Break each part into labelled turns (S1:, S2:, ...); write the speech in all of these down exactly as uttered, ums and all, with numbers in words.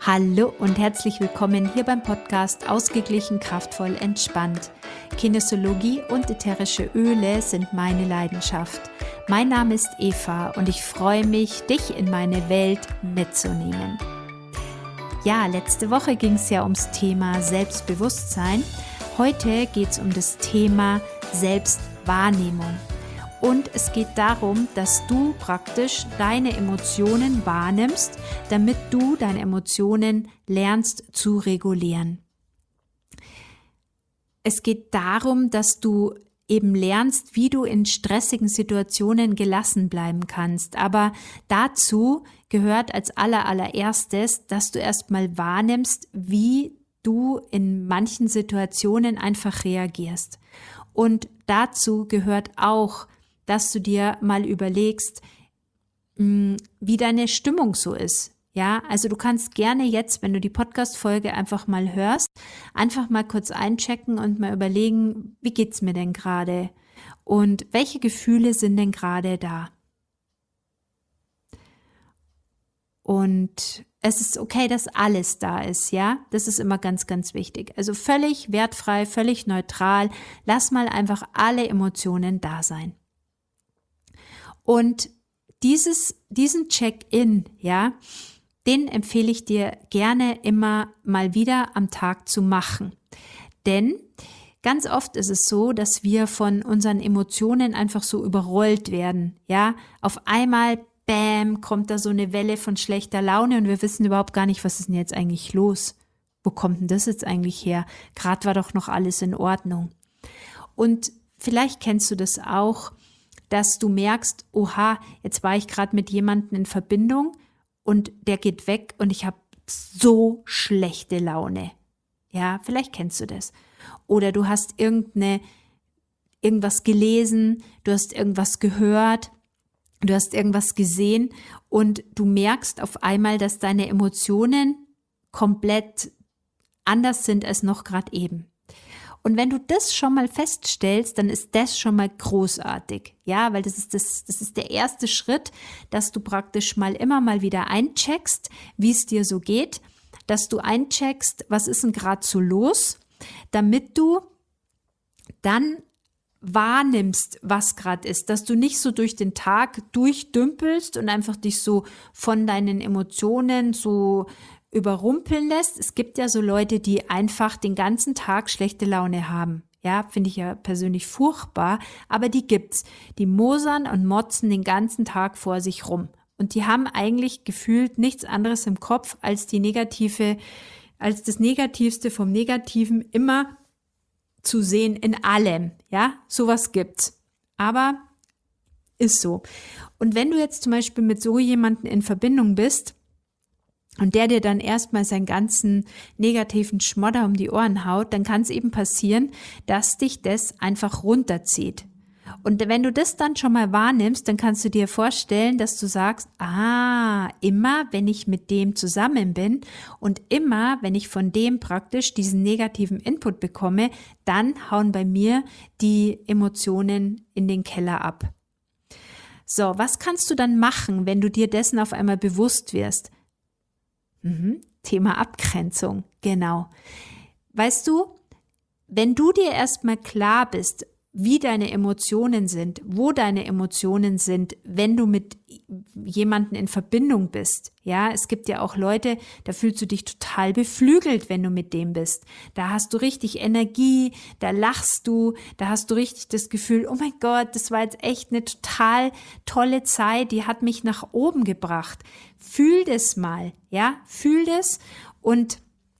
S1: Hallo und herzlich willkommen hier beim Podcast Ausgeglichen, kraftvoll, entspannt. Kinesiologie und ätherische Öle sind meine Leidenschaft. Mein Name ist Eva und ich freue mich, dich in meine Welt mitzunehmen. Ja, letzte Woche ging es ja ums Thema Selbstbewusstsein. Heute geht es um das Thema Selbstwahrnehmung. Und es geht darum, dass du praktisch deine Emotionen wahrnimmst, damit du deine Emotionen lernst zu regulieren. Es geht darum, dass du eben lernst, wie du in stressigen Situationen gelassen bleiben kannst. Aber dazu gehört als allerallererstes, dass du erstmal wahrnimmst, wie du in manchen Situationen einfach reagierst. Und dazu gehört auch, dass du dir mal überlegst, wie deine Stimmung so ist. Ja, also du kannst gerne jetzt, wenn du die Podcast-Folge einfach mal hörst, einfach mal kurz einchecken und mal überlegen, wie geht's mir denn gerade? Und welche Gefühle sind denn gerade da? Und es ist okay, dass alles da ist, ja? Das ist immer ganz, ganz wichtig. Also völlig wertfrei, völlig neutral. Lass mal einfach alle Emotionen da sein. Und dieses, diesen Check-in, ja, den empfehle ich dir gerne immer mal wieder am Tag zu machen. Denn ganz oft ist es so, dass wir von unseren Emotionen einfach so überrollt werden, ja. Auf einmal, bam, kommt da so eine Welle von schlechter Laune und wir wissen überhaupt gar nicht, was ist denn jetzt eigentlich los? Wo kommt denn das jetzt eigentlich her? Gerade war doch noch alles in Ordnung. Und vielleicht kennst du das auch, dass du merkst, oha, jetzt war ich gerade mit jemandem in Verbindung und der geht weg und ich habe so schlechte Laune. Ja, vielleicht kennst du das. Oder du hast irgendeine, irgendwas gelesen, du hast irgendwas gehört, du hast irgendwas gesehen und du merkst auf einmal, dass deine Emotionen komplett anders sind als noch gerade eben. Und wenn du das schon mal feststellst, dann ist das schon mal großartig. Ja, weil das ist das, das ist der erste Schritt, dass du praktisch mal immer mal wieder eincheckst, wie es dir so geht, dass du eincheckst, was ist denn gerade so los, damit du dann wahrnimmst, was gerade ist, dass du nicht so durch den Tag durchdümpelst und einfach dich so von deinen Emotionen so überrumpeln lässt. Es gibt ja so Leute, die einfach den ganzen Tag schlechte Laune haben. Ja, finde ich ja persönlich furchtbar, aber die gibt's. Die mosern und motzen den ganzen Tag vor sich rum. Und die haben eigentlich gefühlt nichts anderes im Kopf als die negative, als das Negativste vom Negativen immer zu sehen in allem. Ja, sowas gibt's. Aber ist so. Und wenn du jetzt zum Beispiel mit so jemandem in Verbindung bist, und der dir dann erstmal seinen ganzen negativen Schmodder um die Ohren haut, dann kann es eben passieren, dass dich das einfach runterzieht. Und wenn du das dann schon mal wahrnimmst, dann kannst du dir vorstellen, dass du sagst, ah, immer wenn ich mit dem zusammen bin und immer wenn ich von dem praktisch diesen negativen Input bekomme, dann hauen bei mir die Emotionen in den Keller ab. So, was kannst du dann machen, wenn du dir dessen auf einmal bewusst wirst? Mhm. Thema Abgrenzung, genau. Weißt du, wenn du dir erstmal klar bist, wie deine Emotionen sind, wo deine Emotionen sind, wenn du mit jemandem in Verbindung bist. Ja, es gibt ja auch Leute, da fühlst du dich total beflügelt, wenn du mit dem bist. Da hast du richtig Energie, da lachst du, da hast du richtig das Gefühl, oh mein Gott, das war jetzt echt eine total tolle Zeit, die hat mich nach oben gebracht. Fühl das mal, ja, fühl das und,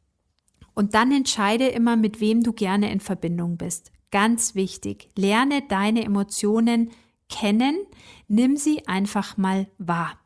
S1: und dann entscheide immer, mit wem du gerne in Verbindung bist. Ganz wichtig, lerne deine Emotionen kennen, nimm sie einfach mal wahr.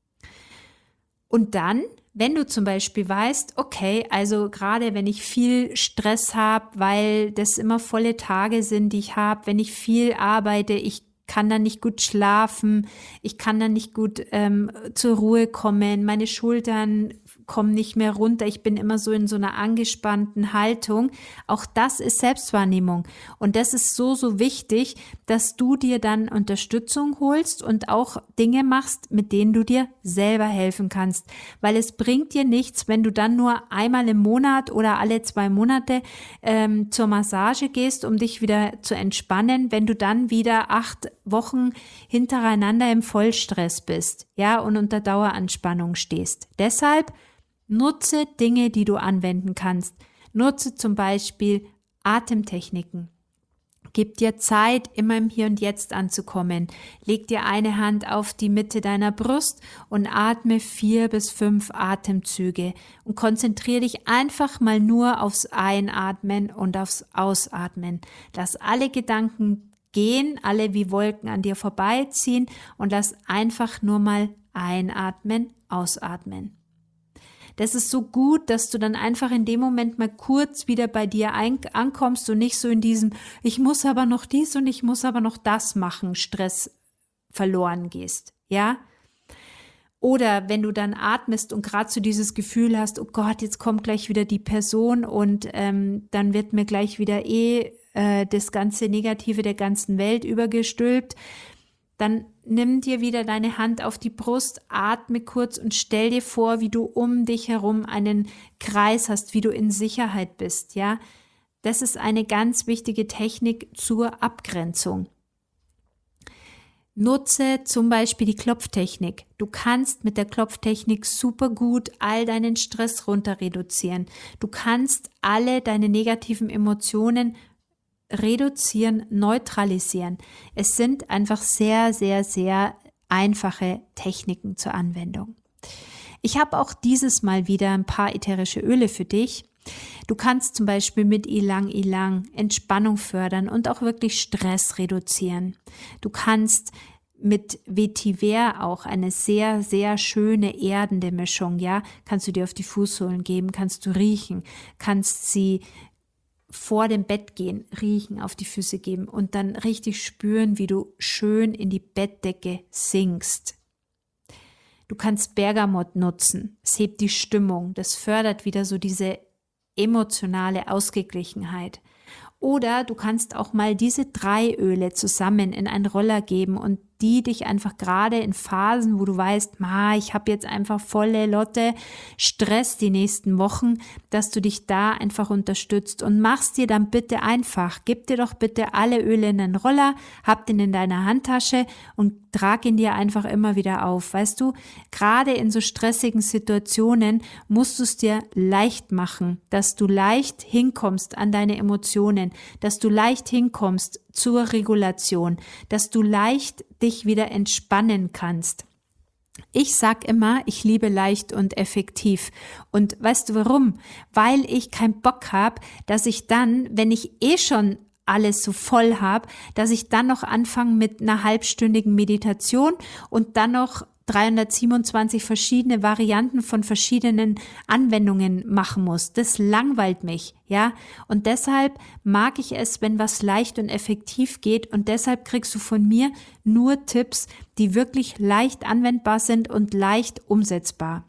S1: Und dann, wenn du zum Beispiel weißt, okay, also gerade wenn ich viel Stress habe, weil das immer volle Tage sind, die ich habe, wenn ich viel arbeite, ich kann dann nicht gut schlafen, ich kann dann nicht gut ähm, zur Ruhe kommen, meine Schultern kommen nicht mehr runter, ich bin immer so in so einer angespannten Haltung. Auch das ist Selbstwahrnehmung. Und das ist so, so wichtig, dass du dir dann Unterstützung holst und auch Dinge machst, mit denen du dir selber helfen kannst. Weil es bringt dir nichts, wenn du dann nur einmal im Monat oder alle zwei Monate ähm, zur Massage gehst, um dich wieder zu entspannen, wenn du dann wieder acht Wochen hintereinander im Vollstress bist, ja, und unter Daueranspannung stehst. Deshalb nutze Dinge, die du anwenden kannst. Nutze zum Beispiel Atemtechniken. Gib dir Zeit, immer im Hier und Jetzt anzukommen. Leg dir eine Hand auf die Mitte deiner Brust und atme vier bis fünf Atemzüge und konzentriere dich einfach mal nur aufs Einatmen und aufs Ausatmen. Lass alle Gedanken gehen, alle wie Wolken an dir vorbeiziehen und lass einfach nur mal einatmen, ausatmen. Das ist so gut, dass du dann einfach in dem Moment mal kurz wieder bei dir ein- ankommst und nicht so in diesem, ich muss aber noch dies und ich muss aber noch das machen, Stress verloren gehst, ja? Oder wenn du dann atmest und gerade so dieses Gefühl hast, oh Gott, jetzt kommt gleich wieder die Person und ähm, dann wird mir gleich wieder eh äh, das ganze Negative der ganzen Welt übergestülpt, dann nimm dir wieder deine Hand auf die Brust, atme kurz und stell dir vor, wie du um dich herum einen Kreis hast, wie du in Sicherheit bist, ja. Das ist eine ganz wichtige Technik zur Abgrenzung. Nutze zum Beispiel die Klopftechnik. Du kannst mit der Klopftechnik super gut all deinen Stress runter reduzieren. Du kannst alle deine negativen Emotionen reduzieren, neutralisieren. Es sind einfach sehr, sehr, sehr einfache Techniken zur Anwendung. Ich habe auch dieses Mal wieder ein paar ätherische Öle für dich. Du kannst zum Beispiel mit Ylang Ylang Entspannung fördern und auch wirklich Stress reduzieren. Du kannst mit Vetiver auch eine sehr, sehr schöne erdende Mischung, ja, kannst du dir auf die Fußsohlen geben, kannst du riechen, kannst sie vor dem Bett gehen, riechen, auf die Füße geben und dann richtig spüren, wie du schön in die Bettdecke sinkst. Du kannst Bergamott nutzen, es hebt die Stimmung, das fördert wieder so diese emotionale Ausgeglichenheit. Oder du kannst auch mal diese drei Öle zusammen in einen Roller geben und die dich einfach gerade in Phasen, wo du weißt, ma, ich habe jetzt einfach volle Lotte Stress die nächsten Wochen, dass du dich da einfach unterstützt und machst dir dann bitte einfach, gib dir doch bitte alle Öle in den Roller, hab den in deiner Handtasche und trag ihn dir einfach immer wieder auf. Weißt du, gerade in so stressigen Situationen musst du es dir leicht machen, dass du leicht hinkommst an deine Emotionen, dass du leicht hinkommst zur Regulation, dass du leicht dich wieder entspannen kannst. Ich sag immer, ich liebe leicht und effektiv. Und weißt du warum? Weil ich keinen Bock habe, dass ich dann, wenn ich eh schon alles so voll habe, dass ich dann noch anfange mit einer halbstündigen Meditation und dann noch dreihundertsiebenundzwanzig verschiedene Varianten von verschiedenen Anwendungen machen muss. Das langweilt mich, ja. Und deshalb mag ich es, wenn was leicht und effektiv geht. Und deshalb kriegst du von mir nur Tipps, die wirklich leicht anwendbar sind und leicht umsetzbar.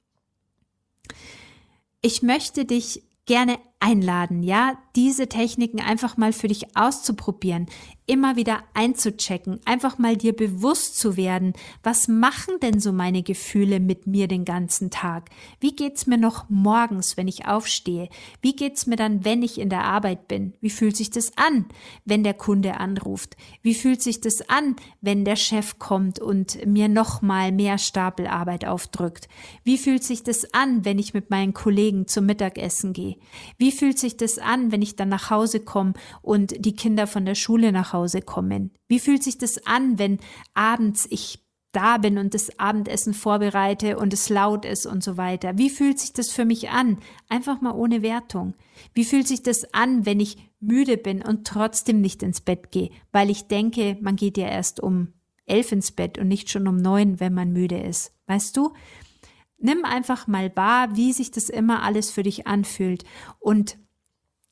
S1: Ich möchte dich gerne einladen, ja, diese Techniken einfach mal für dich auszuprobieren, immer wieder einzuchecken, einfach mal dir bewusst zu werden, was machen denn so meine Gefühle mit mir den ganzen Tag? Wie geht's mir noch morgens, wenn ich aufstehe? Wie geht's mir dann, wenn ich in der Arbeit bin? Wie fühlt sich das an, wenn der Kunde anruft? Wie fühlt sich das an, wenn der Chef kommt und mir noch mal mehr Stapelarbeit aufdrückt? Wie fühlt sich das an, wenn ich mit meinen Kollegen zum Mittagessen gehe? Wie fühlt sich das an, wenn ich dann nach Hause komme und die Kinder von der Schule nach Hause kommen? Wie fühlt sich das an, wenn abends ich da bin und das Abendessen vorbereite und es laut ist und so weiter? Wie fühlt sich das für mich an? Einfach mal ohne Wertung. Wie fühlt sich das an, wenn ich müde bin und trotzdem nicht ins Bett gehe, weil ich denke, man geht ja erst um elf ins Bett und nicht schon um neun, wenn man müde ist. Weißt du? Nimm einfach mal wahr, wie sich das immer alles für dich anfühlt und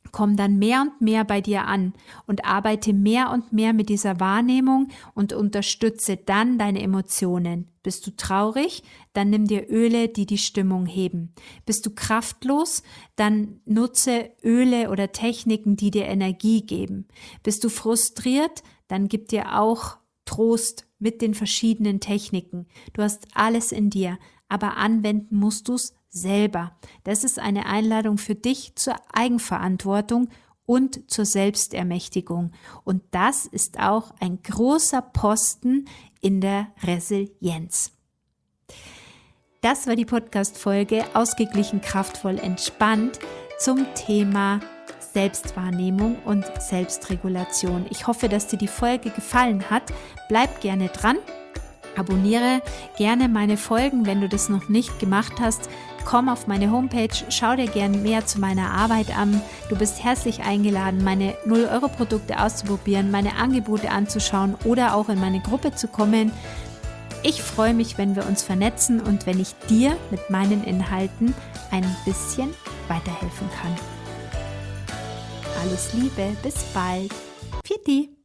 S1: komm dann mehr und mehr bei dir an und arbeite mehr und mehr mit dieser Wahrnehmung und unterstütze dann deine Emotionen. Bist du traurig? Dann nimm dir Öle, die die Stimmung heben. Bist du kraftlos? Dann nutze Öle oder Techniken, die dir Energie geben. Bist du frustriert? Dann gib dir auch Trost mit den verschiedenen Techniken. Du hast alles in dir, aber anwenden musst du es selber. Das ist eine Einladung für dich zur Eigenverantwortung und zur Selbstermächtigung. Und das ist auch ein großer Posten in der Resilienz. Das war die Podcast-Folge Ausgeglichen, kraftvoll, entspannt zum Thema Selbstwahrnehmung und Selbstregulation. Ich hoffe, dass dir die Folge gefallen hat. Bleib gerne dran. Abonniere gerne meine Folgen, wenn du das noch nicht gemacht hast. Komm auf meine Homepage, schau dir gerne mehr zu meiner Arbeit an. Du bist herzlich eingeladen, meine null Euro Produkte auszuprobieren, meine Angebote anzuschauen oder auch in meine Gruppe zu kommen. Ich freue mich, wenn wir uns vernetzen und wenn ich dir mit meinen Inhalten ein bisschen weiterhelfen kann. Alles Liebe, bis bald. Pfiat.